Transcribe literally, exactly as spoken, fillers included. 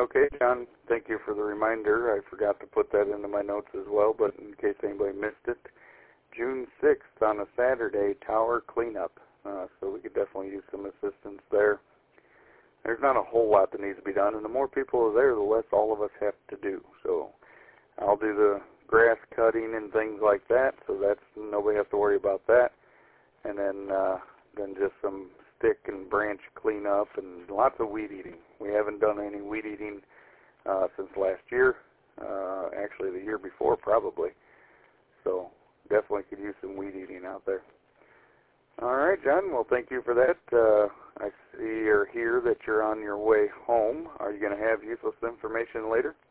Okay, John, thank you for the reminder. I forgot to put that into my notes as well, but in case anybody missed it, June sixth on a Saturday, tower cleanup. Uh, so we could definitely use some assistance there. There's not a whole lot that needs to be done, and the more people are there, the less all of us have to do. So I'll do the grass cutting and things like that, so that's nobody has to worry about that. And then uh, then just some stick and branch cleanup and lots of weed eating. We haven't done any weed eating uh, since last year, uh, actually the year before probably. So definitely could use some weed eating out there. All right, John, well, thank you for that. Uh, I see or hear that you're on your way home. Are you going to have useless information later?